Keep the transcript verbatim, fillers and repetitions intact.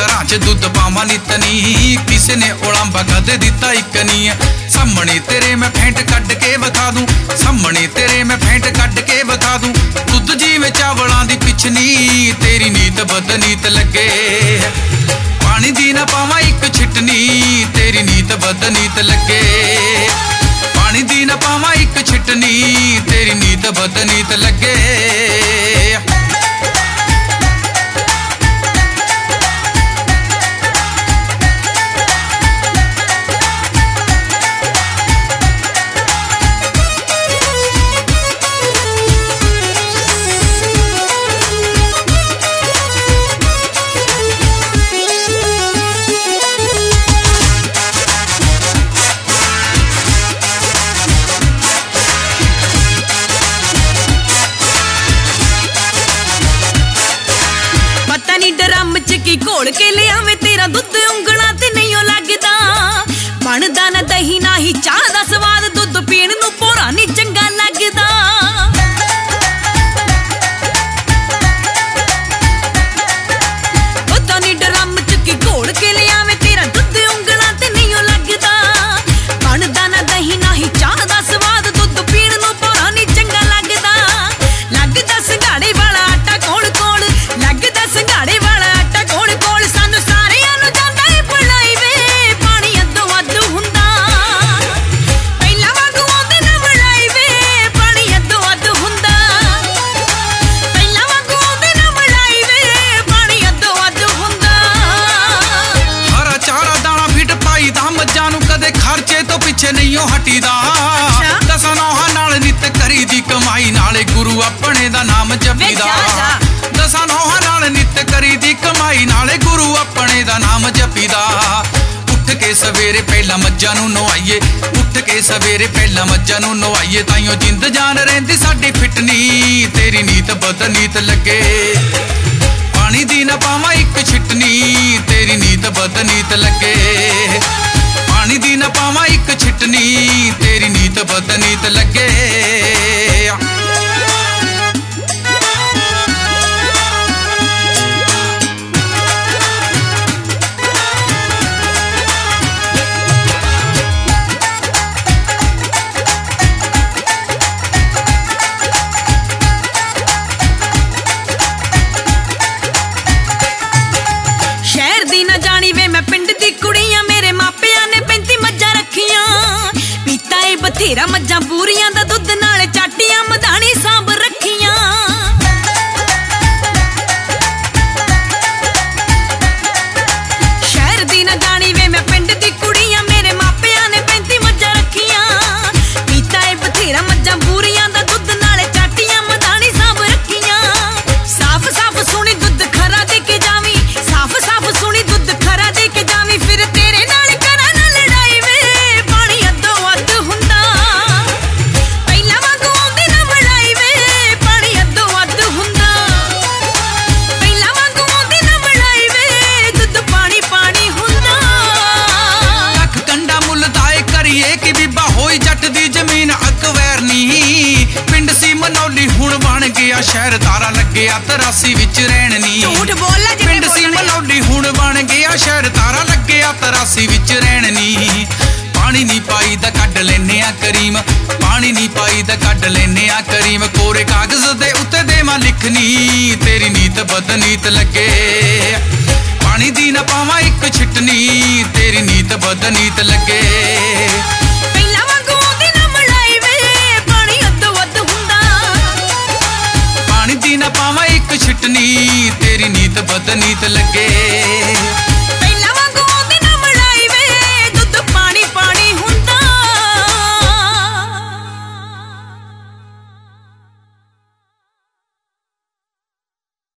घरां च दुध पावां नित नी, किसे ने उलांबा कदे दिता इक नी। सामने तेरे मैं फेंट कड्ड के विखा दूं, सामने तेरे मैं फेंट कड्ड के विखा दूं। दुध जिवें चावलां दी पिछनी, तेरी नीत बदनीत लगे। पानी दी ना पावां इक छिटनी, तेरी नीत बदनीत लगे। पानी दी ना पावां इक छिटनी, तेरी नीत बदनीत लगे। ड्रम च की घोल के लिया वे तेरा दुध उंगला ते नहीं लगदा। बनदा ना दही ना ही चाह दा स्वाद, दुध पीण नूं भोरा नहीं चंगा लगदा। पता नहीं ड्रम च की घोल के लिया वे तेरा दुध उंगला ते नहीं लगदा। बनदा ना दही ना ही चाह दा स्वाद, दुध पीण नूं भोरा नहीं चंगा लगदा। लगदा संघाड़े वाला आटा कोल कोल, लगदा संघाड़े वाला आटा कोल कोल। सानू सारियां नूं जांदा ए भुलाई वे, पानी अद्धो अद्ध हुंदा। पहिलां वांगू आउंदे ना मलाई वे, पानी अद्धो अद्ध हुंदा। पहिलां वांगू आउंदे ना मलाई वे, पानी अद्धो अद्ध हुंदा। हरा चारा दाना फिट पाई दा मज्जां नूं, कदे खर्चे तो पिछे नहीं हटीदा। दसां नौहां नाल नित करी दी कमाई, नाले गुरु अपने दा नाम जपीदा। दसां नौहां नाल नित करी दी कमाई, नाले गुरु अपने दा नाम जपीदा। उठ के सवेरे पहला मज्जां नूं नवाइए, उठ के सवेरे पहला मज्जां नूं नवाइए। ताइयों जिंद जान रहिंदी साडी फिटनी, तेरी नीत बदनीत लगे। पानी दी ना पावां इक छिटनी, तेरी नीत बदनीत लगे। पानी दी ना पावां इक छिटनी, तेरी नीत बदनीत लगे। शहर दी ना जानी वे मैं पिंड दी कुड़ियां, मेरे मापियां ने पैंती मज्जां रखियां। पीता ए बथेरा मज्जां पूरियां दा दुध, नाले चाटियां मधानी सांभ रखियां। शहर दी ना जानी वे मैं पिंड दी कुड़ियां, मेरे मापियां ने पैंती मज्जां रखियां। पीता ए बथेरा मज्जां पूरियां दा दुध, नाले चाटियां मधानी सांभ रखियां। साफ साफ सुनी दुध खरा दे के जावी, साफ साफ सुनी दुध खरा दे के जावी। फिर तेरे नाल करा ना लड़ाई वे, पानी अद्धो अद्ध हुंदा। पहिलां वांगू आउंदी ना मलाई वे, पानी अद्धो अद्ध हुंदा। पहिलां वांगू आउंदी ना मलाई वे, दुध पानी पानी हुंदा। लख कंडा मुल दाए करिए कि बीबा होई जट दी जमीन अकवैर नी। पिंड सी मनौली हुण बन गया शहर, तारा लग्गिया तरासी विच रहण नी। झूठ बोलना जिवें पिंड सी मनौली हुण बन गया शहर, तारा लग्गिया तरासी विच रहण नी। पानी नी पाई दा कड्ड लैने आ करीम, पानी नी पाई दा कड्ड लैने आ करीम। कोरे कागज दे उत्ते देवां लिखनी, तेरी नीत बदनीत लगे। पानी दी ना पावां इक छिटनी, तेरी नीत बदनीत लगे। पहिलां वांगू आउंदी ना मलाई वे, पानी अद्धो अद्ध हुंदा। पानी दी ना पावां इक छिटनी, तेरी नीत बदनीत लगे।